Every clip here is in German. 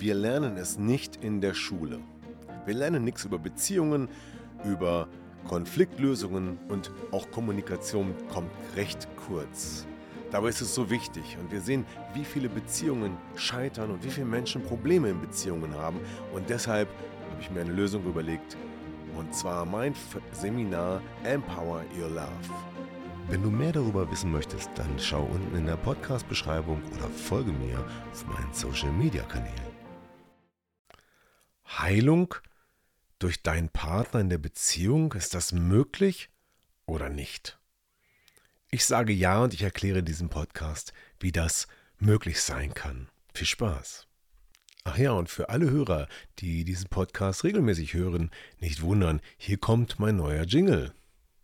Wir lernen es nicht in der Schule. Wir lernen nichts über Beziehungen, über Konfliktlösungen und auch Kommunikation kommt recht kurz. Dabei ist es so wichtig und wir sehen, wie viele Beziehungen scheitern und wie viele Menschen Probleme in Beziehungen haben. Und deshalb habe ich mir eine Lösung überlegt, und zwar mein Seminar Empower Your Love. Wenn du mehr darüber wissen möchtest, dann schau unten in der Podcast-Beschreibung oder folge mir auf meinen Social-Media-Kanälen. Heilung durch deinen Partner in der Beziehung, ist das möglich oder nicht? Ich sage ja und ich erkläre in diesem Podcast, wie das möglich sein kann. Viel Spaß! Ach ja, und für alle Hörer, die diesen Podcast regelmäßig hören, nicht wundern, hier kommt mein neuer Jingle.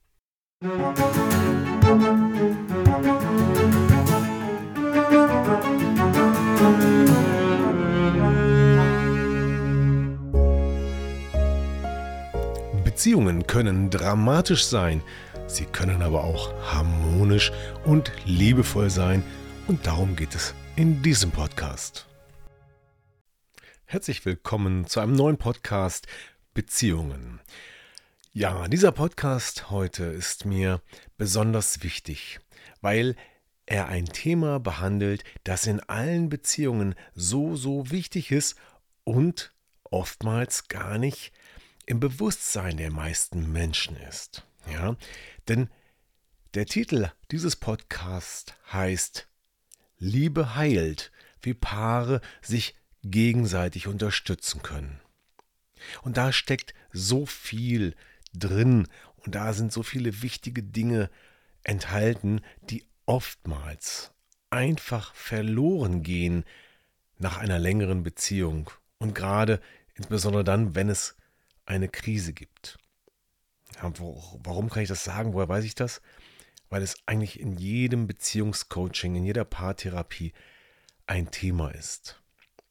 Beziehungen können dramatisch sein, sie können aber auch harmonisch und liebevoll sein und darum geht es in diesem Podcast. Herzlich willkommen zu einem neuen Podcast Beziehungen. Ja, dieser Podcast heute ist mir besonders wichtig, weil er ein Thema behandelt, das in allen Beziehungen so wichtig ist und oftmals gar nicht im Bewusstsein der meisten Menschen ist. Ja, denn der Titel dieses Podcasts heißt Liebe heilt, wie Paare sich gegenseitig unterstützen können. Und da steckt so viel drin und da sind so viele wichtige Dinge enthalten, die oftmals einfach verloren gehen nach einer längeren Beziehung und gerade insbesondere dann, wenn es eine Krise gibt. Ja, warum kann ich das sagen? Woher weiß ich das? Weil es eigentlich in jedem Beziehungscoaching, in jeder Paartherapie ein Thema ist.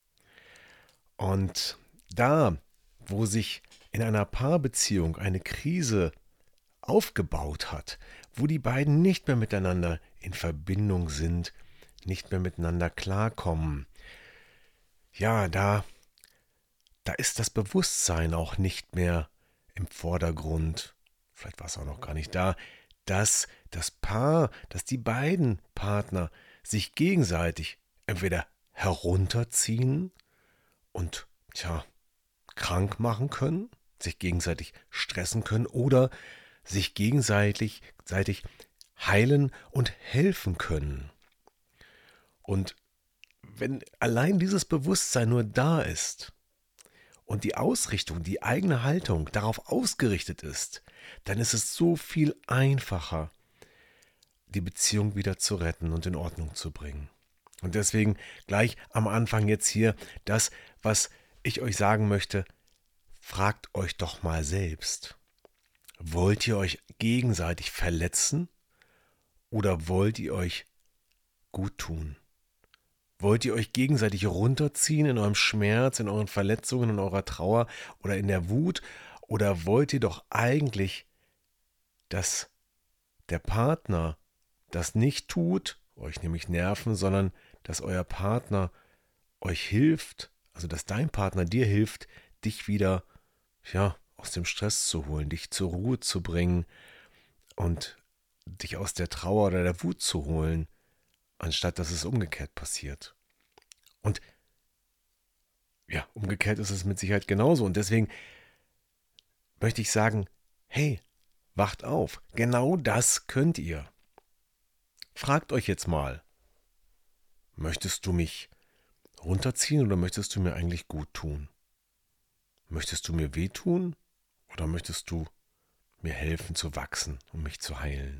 Und da, wo sich in einer Paarbeziehung eine Krise aufgebaut hat, wo die beiden nicht mehr miteinander in Verbindung sind, nicht mehr miteinander klarkommen, ja, da ist das Bewusstsein auch nicht mehr im Vordergrund, vielleicht war es auch noch gar nicht da, dass das Paar, dass die beiden Partner sich gegenseitig entweder herunterziehen und krank machen können, sich gegenseitig stressen können oder sich gegenseitig heilen und helfen können. Und wenn allein dieses Bewusstsein nur da ist und die Ausrichtung, die eigene Haltung darauf ausgerichtet ist, dann ist es so viel einfacher, die Beziehung wieder zu retten und in Ordnung zu bringen. Und deswegen gleich am Anfang jetzt hier das, was ich euch sagen möchte, fragt euch doch mal selbst. Wollt ihr euch gegenseitig verletzen oder wollt ihr euch gut tun? Wollt ihr euch gegenseitig runterziehen in eurem Schmerz, in euren Verletzungen, in eurer Trauer oder in der Wut? Oder wollt ihr doch eigentlich, dass der Partner das nicht tut, euch nämlich nerven, sondern dass euer Partner euch hilft, also dass dein Partner dir hilft, dich wieder aus dem Stress zu holen, dich zur Ruhe zu bringen und dich aus der Trauer oder der Wut zu holen, anstatt dass es umgekehrt passiert. Und ja, umgekehrt ist es mit Sicherheit genauso. Und deswegen möchte ich sagen, hey, wacht auf. Genau das könnt ihr. Fragt euch jetzt mal, möchtest du mich runterziehen oder möchtest du mir eigentlich gut tun? Möchtest du mir wehtun oder möchtest du mir helfen zu wachsen und mich zu heilen?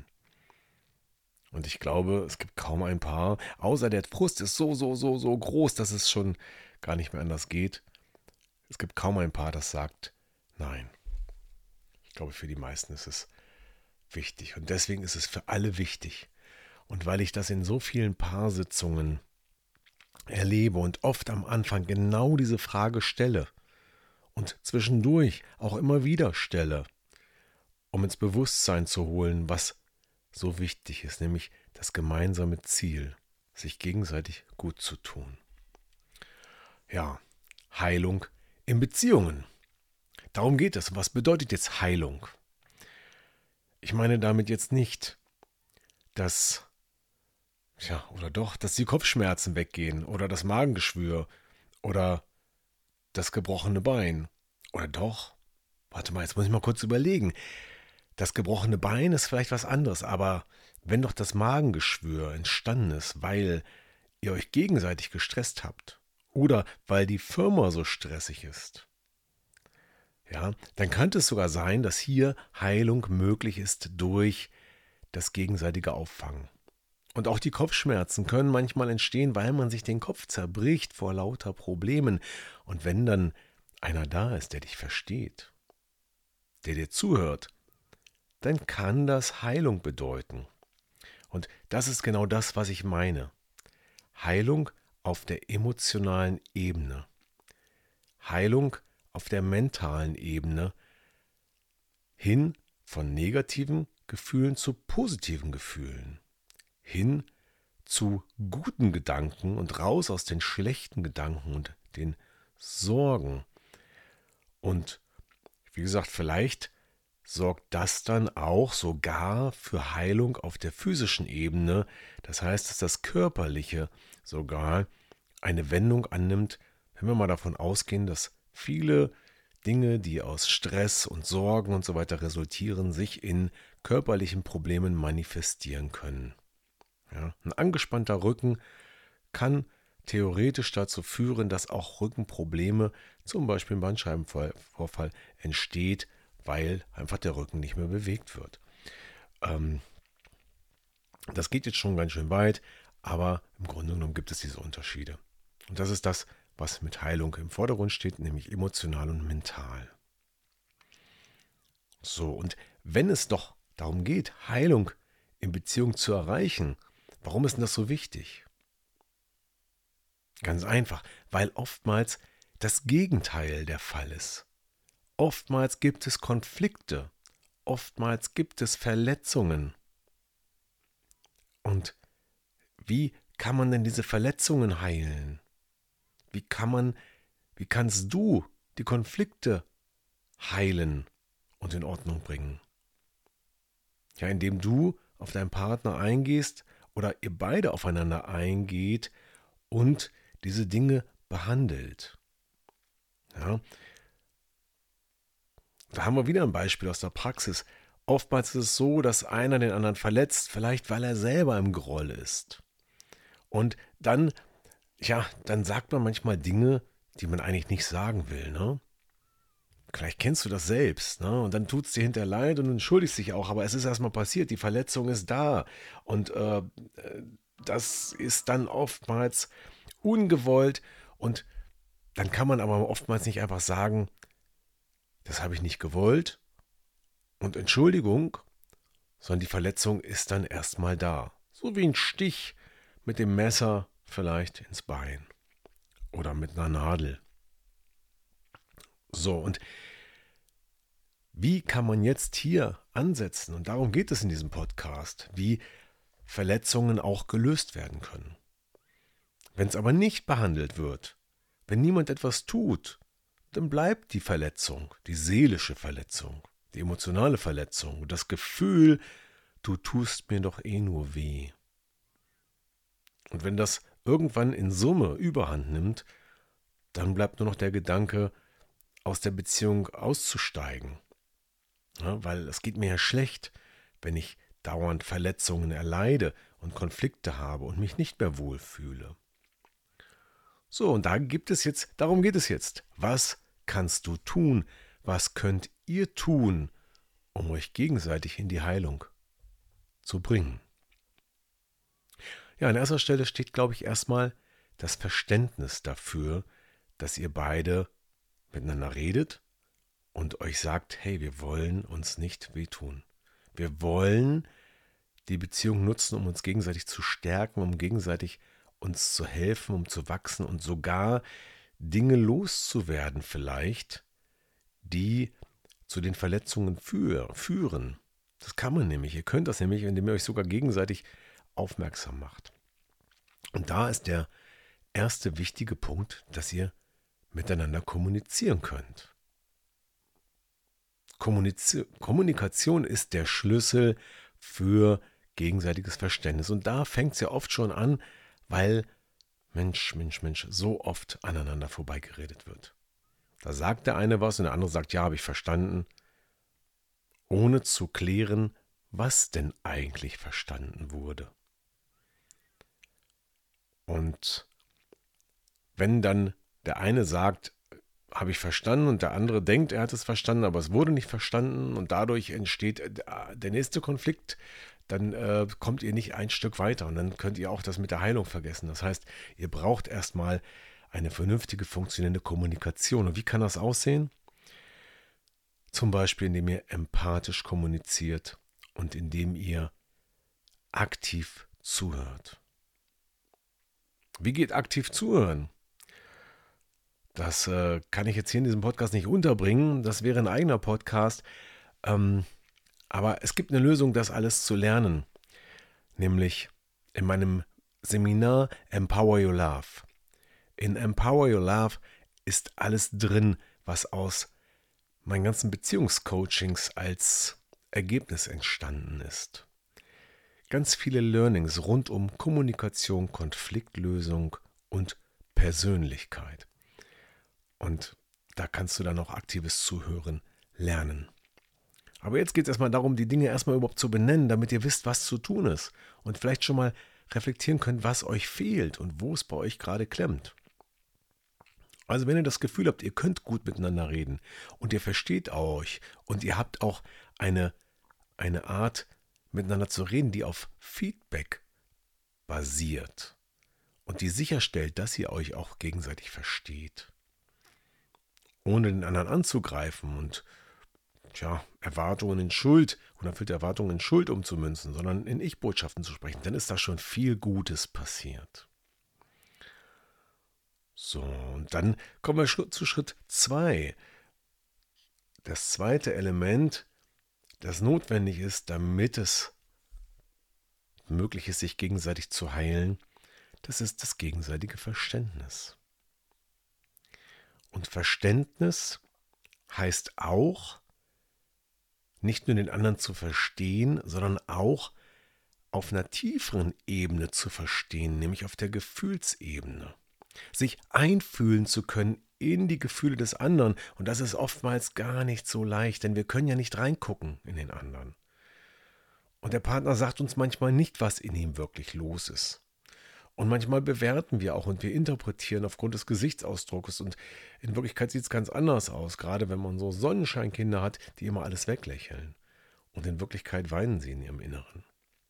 Und ich glaube, es gibt kaum ein Paar, außer der Frust ist so groß, dass es schon gar nicht mehr anders geht. Es gibt kaum ein Paar, das sagt, nein. Ich glaube, für die meisten ist es wichtig. Und deswegen ist es für alle wichtig. Und weil ich das in so vielen Paarsitzungen erlebe und oft am Anfang genau diese Frage stelle und zwischendurch auch immer wieder stelle, um ins Bewusstsein zu holen, was so wichtig ist, nämlich das gemeinsame Ziel, sich gegenseitig gut zu tun. Ja, Heilung in Beziehungen. Darum geht es. Was bedeutet jetzt Heilung? Ich meine damit jetzt nicht, dass die Kopfschmerzen weggehen oder das Magengeschwür oder das gebrochene Bein. Oder doch? Warte mal, jetzt muss ich mal kurz überlegen. Das gebrochene Bein ist vielleicht was anderes, aber wenn doch das Magengeschwür entstanden ist, weil ihr euch gegenseitig gestresst habt oder weil die Firma so stressig ist, ja, dann könnte es sogar sein, dass hier Heilung möglich ist durch das gegenseitige Auffangen. Und auch die Kopfschmerzen können manchmal entstehen, weil man sich den Kopf zerbricht vor lauter Problemen. Und wenn dann einer da ist, der dich versteht, der dir zuhört, dann kann das Heilung bedeuten. Und das ist genau das, was ich meine. Heilung auf der emotionalen Ebene. Heilung auf der mentalen Ebene hin von negativen Gefühlen zu positiven Gefühlen. Hin zu guten Gedanken und raus aus den schlechten Gedanken und den Sorgen. Und wie gesagt, vielleicht sorgt das dann auch sogar für Heilung auf der physischen Ebene. Das heißt, dass das Körperliche sogar eine Wendung annimmt, wenn wir mal davon ausgehen, dass viele Dinge, die aus Stress und Sorgen und so weiter resultieren, sich in körperlichen Problemen manifestieren können. Ja, ein angespannter Rücken kann theoretisch dazu führen, dass auch Rückenprobleme, zum Beispiel ein Bandscheibenvorfall, entsteht, weil einfach der Rücken nicht mehr bewegt wird. Das geht jetzt schon ganz schön weit, aber im Grunde genommen gibt es diese Unterschiede. Und das ist das, was mit Heilung im Vordergrund steht, nämlich emotional und mental. So, und wenn es doch darum geht, Heilung in Beziehung zu erreichen, warum ist denn das so wichtig? Ganz einfach, weil oftmals das Gegenteil der Fall ist. Oftmals gibt es Konflikte, oftmals gibt es Verletzungen. Und wie kann man denn diese Verletzungen heilen? Wie kannst du die Konflikte heilen und in Ordnung bringen? Ja, indem du auf deinen Partner eingehst oder ihr beide aufeinander eingeht und diese Dinge behandelt. Ja. Da haben wir wieder ein Beispiel aus der Praxis. Oftmals ist es so, dass einer den anderen verletzt, vielleicht weil er selber im Groll ist. Und dann sagt man manchmal Dinge, die man eigentlich nicht sagen will, ne? Vielleicht kennst du das selbst, ne? Und dann tut es dir hinterher leid und du entschuldigst dich auch, aber es ist erstmal passiert, die Verletzung ist da. Und das ist dann oftmals ungewollt und dann kann man aber oftmals nicht einfach sagen, das habe ich nicht gewollt und Entschuldigung, sondern die Verletzung ist dann erstmal da. So wie ein Stich mit dem Messer vielleicht ins Bein oder mit einer Nadel. So, und wie kann man jetzt hier ansetzen? Und darum geht es in diesem Podcast, wie Verletzungen auch gelöst werden können. Wenn es aber nicht behandelt wird, wenn niemand etwas tut, dann bleibt die Verletzung, die seelische Verletzung, die emotionale Verletzung, das Gefühl, du tust mir doch eh nur weh. Und wenn das irgendwann in Summe Überhand nimmt, dann bleibt nur noch der Gedanke, aus der Beziehung auszusteigen. Ja, weil es geht mir ja schlecht, wenn ich dauernd Verletzungen erleide und Konflikte habe und mich nicht mehr wohlfühle. So, und darum geht es jetzt. Was kannst du tun? Was könnt ihr tun, um euch gegenseitig in die Heilung zu bringen? Ja, an erster Stelle steht, glaube ich, erstmal das Verständnis dafür, dass ihr beide miteinander redet und euch sagt, hey, wir wollen uns nicht wehtun. Wir wollen die Beziehung nutzen, um uns gegenseitig zu stärken, um gegenseitig uns zu helfen, um zu wachsen und sogar Dinge loszuwerden vielleicht, die zu den Verletzungen führen. Das kann man nämlich. Ihr könnt das nämlich, indem ihr euch sogar gegenseitig aufmerksam macht. Und da ist der erste wichtige Punkt, dass ihr miteinander kommunizieren könnt. Kommunikation ist der Schlüssel für gegenseitiges Verständnis. Und da fängt es ja oft schon an, weil Mensch, so oft aneinander vorbeigeredet wird. Da sagt der eine was und der andere sagt, ja, habe ich verstanden, ohne zu klären, was denn eigentlich verstanden wurde. Und wenn dann der eine sagt, habe ich verstanden und der andere denkt, er hat es verstanden, aber es wurde nicht verstanden und dadurch entsteht der nächste Konflikt, dann kommt ihr nicht ein Stück weiter und dann könnt ihr auch das mit der Heilung vergessen. Das heißt, ihr braucht erstmal eine vernünftige, funktionierende Kommunikation. Und wie kann das aussehen? Zum Beispiel, indem ihr empathisch kommuniziert und indem ihr aktiv zuhört. Wie geht aktiv zuhören? Das kann ich jetzt hier in diesem Podcast nicht unterbringen. Das wäre ein eigener Podcast. Aber es gibt eine Lösung, das alles zu lernen. Nämlich in meinem Seminar Empower Your Love. In Empower Your Love ist alles drin, was aus meinen ganzen Beziehungscoachings als Ergebnis entstanden ist. Ganz viele Learnings rund um Kommunikation, Konfliktlösung und Persönlichkeit. Und da kannst du dann auch aktives Zuhören lernen. Aber jetzt geht es erstmal darum, die Dinge erstmal überhaupt zu benennen, damit ihr wisst, was zu tun ist. Und vielleicht schon mal reflektieren könnt, was euch fehlt und wo es bei euch gerade klemmt. Also wenn ihr das Gefühl habt, ihr könnt gut miteinander reden und ihr versteht euch und ihr habt auch eine Art miteinander zu reden, die auf Feedback basiert und die sicherstellt, dass ihr euch auch gegenseitig versteht, ohne den anderen anzugreifen und Erwartungen in Schuld, unerfüllte Erwartungen in Schuld umzumünzen, sondern in Ich-Botschaften zu sprechen, dann ist da schon viel Gutes passiert. So, und dann kommen wir zu Schritt 2. Das zweite Element, das notwendig ist, damit es möglich ist, sich gegenseitig zu heilen, das ist das gegenseitige Verständnis. Und Verständnis heißt auch, nicht nur den anderen zu verstehen, sondern auch auf einer tieferen Ebene zu verstehen, nämlich auf der Gefühlsebene. Sich einfühlen zu können in die Gefühle des anderen. Und das ist oftmals gar nicht so leicht, denn wir können ja nicht reingucken in den anderen. Und der Partner sagt uns manchmal nicht, was in ihm wirklich los ist. Und manchmal bewerten wir auch und wir interpretieren aufgrund des Gesichtsausdrucks. Und in Wirklichkeit sieht es ganz anders aus, gerade wenn man so Sonnenscheinkinder hat, die immer alles weglächeln. Und in Wirklichkeit weinen sie in ihrem Inneren.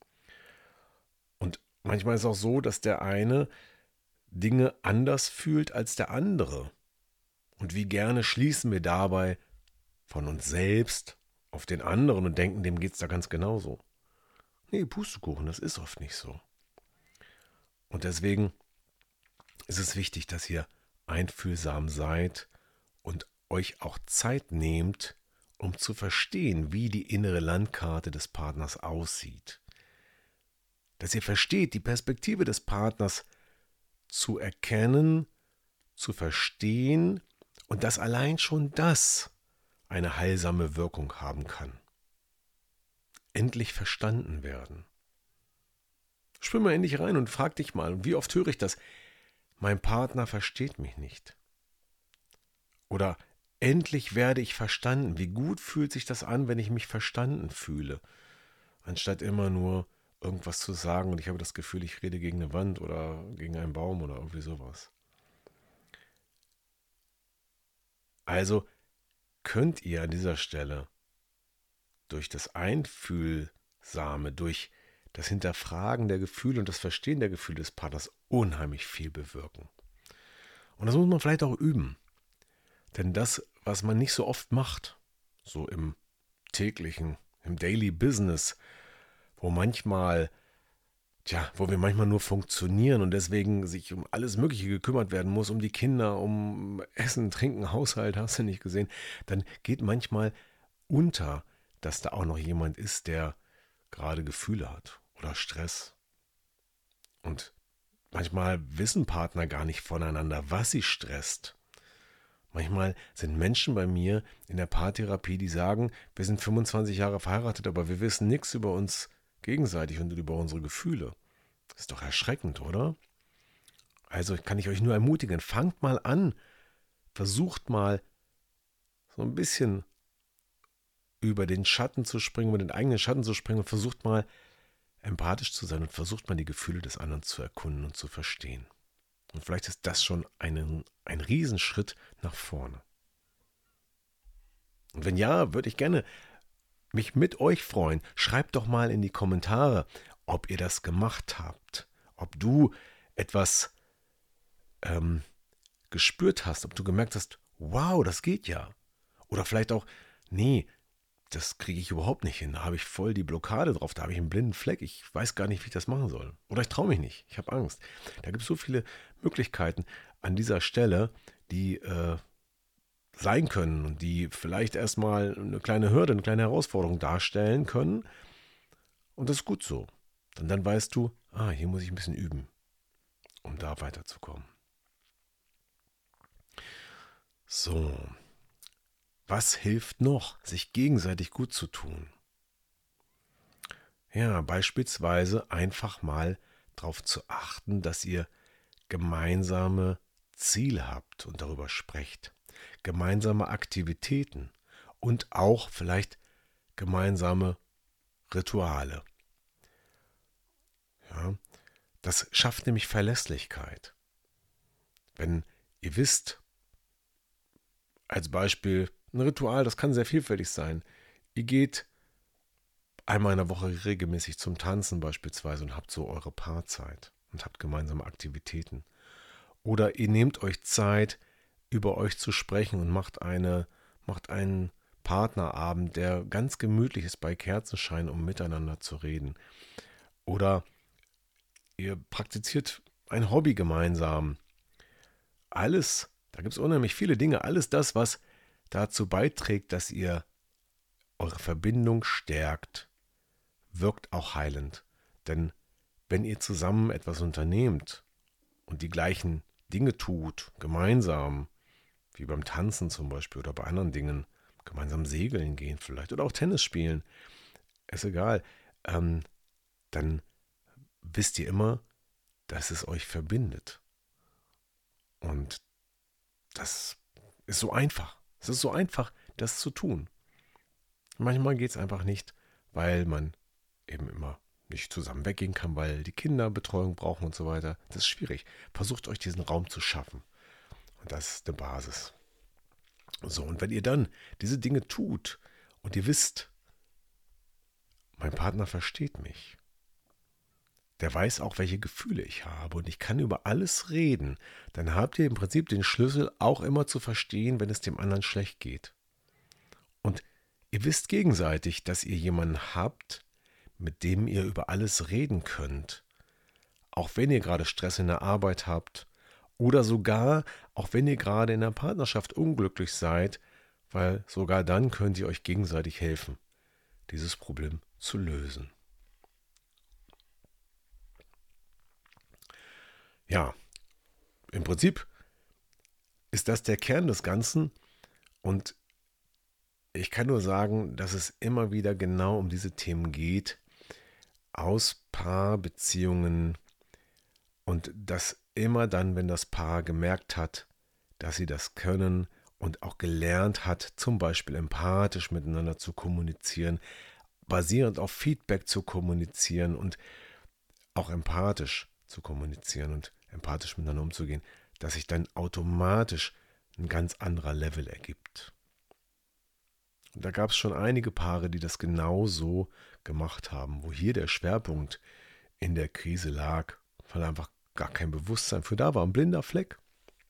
Und manchmal ist es auch so, dass der eine Dinge anders fühlt als der andere. Und wie gerne schließen wir dabei von uns selbst auf den anderen und denken, dem geht es da ganz genauso. Nee, Pustekuchen, das ist oft nicht so. Und deswegen ist es wichtig, dass ihr einfühlsam seid und euch auch Zeit nehmt, um zu verstehen, wie die innere Landkarte des Partners aussieht. Dass ihr versteht, die Perspektive des Partners zu erkennen, zu verstehen und dass allein schon das eine heilsame Wirkung haben kann. Endlich verstanden werden. Spür mal in dich rein und frag dich mal, wie oft höre ich das? Mein Partner versteht mich nicht. Oder endlich werde ich verstanden. Wie gut fühlt sich das an, wenn ich mich verstanden fühle? Anstatt immer nur irgendwas zu sagen und ich habe das Gefühl, ich rede gegen eine Wand oder gegen einen Baum oder irgendwie sowas. Also könnt ihr an dieser Stelle durch das Einfühlsame, durch das Hinterfragen der Gefühle und das Verstehen der Gefühle des Partners unheimlich viel bewirken. Und das muss man vielleicht auch üben. Denn das, was man nicht so oft macht, so im täglichen, im Daily Business, wo wir manchmal nur funktionieren und deswegen sich um alles Mögliche gekümmert werden muss, um die Kinder, um Essen, Trinken, Haushalt, hast du nicht gesehen, dann geht manchmal unter, dass da auch noch jemand ist, der gerade Gefühle hat oder Stress. Und manchmal wissen Partner gar nicht voneinander, was sie stresst. Manchmal sind Menschen bei mir in der Paartherapie, die sagen, wir sind 25 Jahre verheiratet, aber wir wissen nichts über uns gegenseitig und über unsere Gefühle. Das ist doch erschreckend, oder? Also kann ich euch nur ermutigen, fangt mal an, versucht mal so ein bisschen über den Schatten zu springen, über den eigenen Schatten zu springen und versucht mal empathisch zu sein und versucht mal die Gefühle des anderen zu erkunden und zu verstehen. Und vielleicht ist das schon ein Riesenschritt nach vorne. Und wenn ja, würde ich gerne mich mit euch freuen. Schreibt doch mal in die Kommentare, ob ihr das gemacht habt. Ob du etwas gespürt hast, ob du gemerkt hast, wow, das geht ja. Oder vielleicht auch, nee, das kriege ich überhaupt nicht hin. Da habe ich voll die Blockade drauf, da habe ich einen blinden Fleck. Ich weiß gar nicht, wie ich das machen soll. Oder ich traue mich nicht, ich habe Angst. Da gibt es so viele Möglichkeiten an dieser Stelle, die sein können und die vielleicht erstmal eine kleine Hürde, eine kleine Herausforderung darstellen können. Und das ist gut so. Und dann weißt du, hier muss ich ein bisschen üben, um da weiterzukommen. So, was hilft noch, sich gegenseitig gut zu tun? Ja, beispielsweise einfach mal darauf zu achten, dass ihr gemeinsame Ziele habt und darüber sprecht. Gemeinsame Aktivitäten und auch vielleicht gemeinsame Rituale. Ja, das schafft nämlich Verlässlichkeit. Wenn ihr wisst, als Beispiel, ein Ritual, das kann sehr vielfältig sein. Ihr geht einmal in der Woche regelmäßig zum Tanzen beispielsweise und habt so eure Paarzeit und habt gemeinsame Aktivitäten. Oder ihr nehmt euch Zeit, über euch zu sprechen und macht einen Partnerabend, der ganz gemütlich ist bei Kerzenschein, um miteinander zu reden. Oder ihr praktiziert ein Hobby gemeinsam. Alles, da gibt es unheimlich viele Dinge, alles das, was dazu beiträgt, dass ihr eure Verbindung stärkt, wirkt auch heilend. Denn wenn ihr zusammen etwas unternehmt und die gleichen Dinge tut, gemeinsam, wie beim Tanzen zum Beispiel oder bei anderen Dingen, gemeinsam segeln gehen vielleicht oder auch Tennis spielen, ist egal, dann wisst ihr immer, dass es euch verbindet. Und das ist so einfach. Es ist so einfach, das zu tun. Manchmal geht es einfach nicht, weil man eben immer nicht zusammen weggehen kann, weil die Kinder Betreuung brauchen und so weiter. Das ist schwierig. Versucht euch diesen Raum zu schaffen. Und das ist eine Basis. So, und wenn ihr dann diese Dinge tut und ihr wisst, mein Partner versteht mich, der weiß auch, welche Gefühle ich habe und ich kann über alles reden, dann habt ihr im Prinzip den Schlüssel auch immer zu verstehen, wenn es dem anderen schlecht geht. Und ihr wisst gegenseitig, dass ihr jemanden habt, mit dem ihr über alles reden könnt. Auch wenn ihr gerade Stress in der Arbeit habt oder sogar, auch wenn ihr gerade in der Partnerschaft unglücklich seid, weil sogar dann könnt ihr euch gegenseitig helfen, dieses Problem zu lösen. Ja, im Prinzip ist das der Kern des Ganzen und ich kann nur sagen, dass es immer wieder genau um diese Themen geht, aus Paarbeziehungen und das immer dann, wenn das Paar gemerkt hat, dass sie das können und auch gelernt hat, zum Beispiel empathisch miteinander zu kommunizieren, basierend auf Feedback zu kommunizieren und auch empathisch zu kommunizieren und empathisch miteinander umzugehen, dass sich dann automatisch ein ganz anderer Level ergibt. Und da gab es schon einige Paare, die das genauso gemacht haben, wo hier der Schwerpunkt in der Krise lag, weil einfach gar kein Bewusstsein für da war, ein blinder Fleck.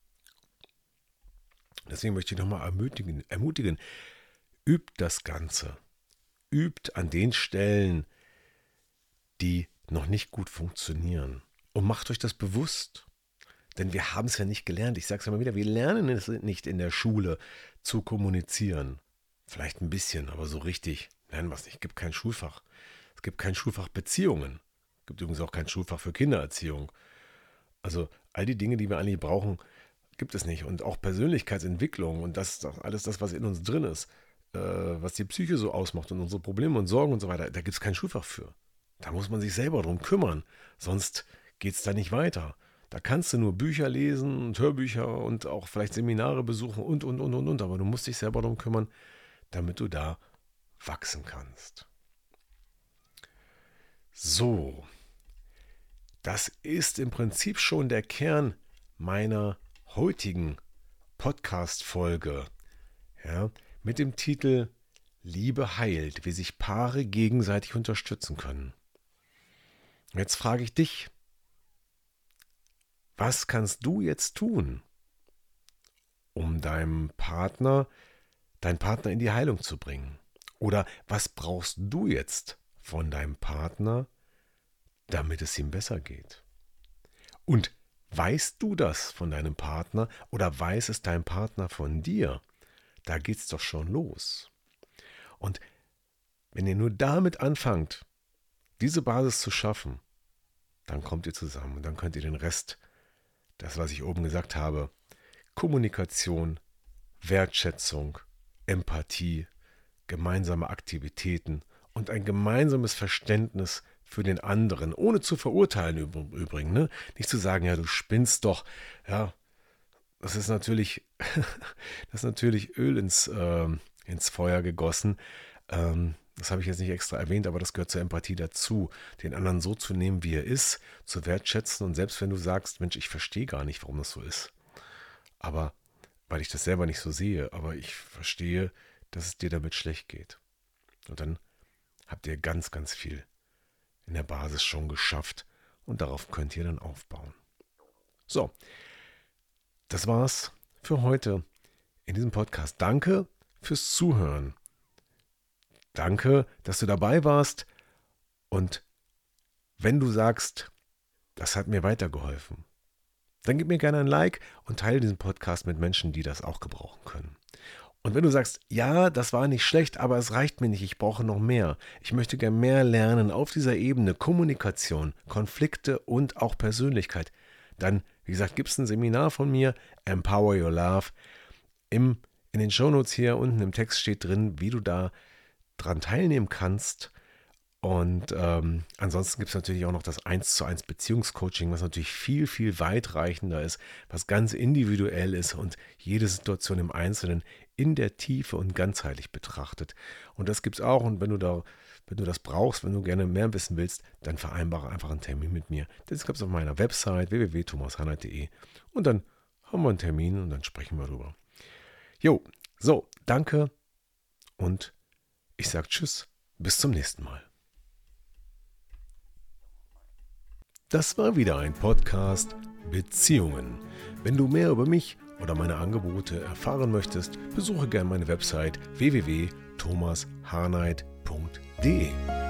Deswegen möchte ich nochmal ermutigen, übt das Ganze. Übt an den Stellen, die noch nicht gut funktionieren. Und macht euch das bewusst. Denn wir haben es ja nicht gelernt. Ich sage es immer wieder, wir lernen es nicht in der Schule zu kommunizieren. Vielleicht ein bisschen, aber so richtig lernen wir es nicht. Es gibt kein Schulfach. Es gibt kein Schulfach Beziehungen. Es gibt übrigens auch kein Schulfach für Kindererziehung. Also all die Dinge, die wir eigentlich brauchen, gibt es nicht. Und auch Persönlichkeitsentwicklung und das alles das, was in uns drin ist, was die Psyche so ausmacht und unsere Probleme und Sorgen und so weiter, da gibt es kein Schulfach für. Da muss man sich selber drum kümmern, sonst geht es da nicht weiter. Da kannst du nur Bücher lesen und Hörbücher und auch vielleicht Seminare besuchen und. Aber du musst dich selber darum kümmern, damit du da wachsen kannst. So, das ist im Prinzip schon der Kern meiner heutigen Podcast-Folge. Ja, mit dem Titel Liebe heilt, wie sich Paare gegenseitig unterstützen können. Jetzt frage ich dich, was kannst du jetzt tun, um deinen Partner in die Heilung zu bringen? Oder was brauchst du jetzt von deinem Partner, damit es ihm besser geht? Und weißt du das von deinem Partner oder weiß es dein Partner von dir? Da geht's doch schon los. Und wenn ihr nur damit anfangt, diese Basis zu schaffen, dann kommt ihr zusammen und dann könnt ihr den Rest, das, was ich oben gesagt habe, Kommunikation, Wertschätzung, Empathie, gemeinsame Aktivitäten und ein gemeinsames Verständnis für den anderen, ohne zu verurteilen übrigens, ne? Nicht zu sagen, ja, du spinnst doch, ja, das ist natürlich Öl ins Feuer gegossen. Das habe ich jetzt nicht extra erwähnt, aber das gehört zur Empathie dazu, den anderen so zu nehmen, wie er ist, zu wertschätzen und selbst wenn du sagst, Mensch, ich verstehe gar nicht, warum das so ist, aber weil ich das selber nicht so sehe, aber ich verstehe, dass es dir damit schlecht geht. Und dann habt ihr ganz, ganz viel in der Basis schon geschafft und darauf könnt ihr dann aufbauen. So, das war's für heute in diesem Podcast. Danke fürs Zuhören. Danke, dass du dabei warst und wenn du sagst, das hat mir weitergeholfen, dann gib mir gerne ein Like und teile diesen Podcast mit Menschen, die das auch gebrauchen können. Und wenn du sagst, ja, das war nicht schlecht, aber es reicht mir nicht, ich brauche noch mehr. Ich möchte gerne mehr lernen auf dieser Ebene Kommunikation, Konflikte und auch Persönlichkeit. Dann, wie gesagt, gibt es ein Seminar von mir, Empower Your Love. In den Shownotes hier unten im Text steht drin, wie du da dran teilnehmen kannst. Und ansonsten gibt es natürlich auch noch das 1:1 Beziehungscoaching, was natürlich viel, viel weitreichender ist, was ganz individuell ist und jede Situation im Einzelnen in der Tiefe und ganzheitlich betrachtet. Und das gibt es auch. Und wenn du das brauchst, wenn du gerne mehr wissen willst, dann vereinbare einfach einen Termin mit mir. Das gibt es auf meiner Website www.thomashanheit.de und dann haben wir einen Termin und dann sprechen wir drüber. Jo, so, danke und ich sage Tschüss, bis zum nächsten Mal. Das war wieder ein Podcast Beziehungen. Wenn du mehr über mich oder meine Angebote erfahren möchtest, besuche gerne meine Website www.thomasharnight.de.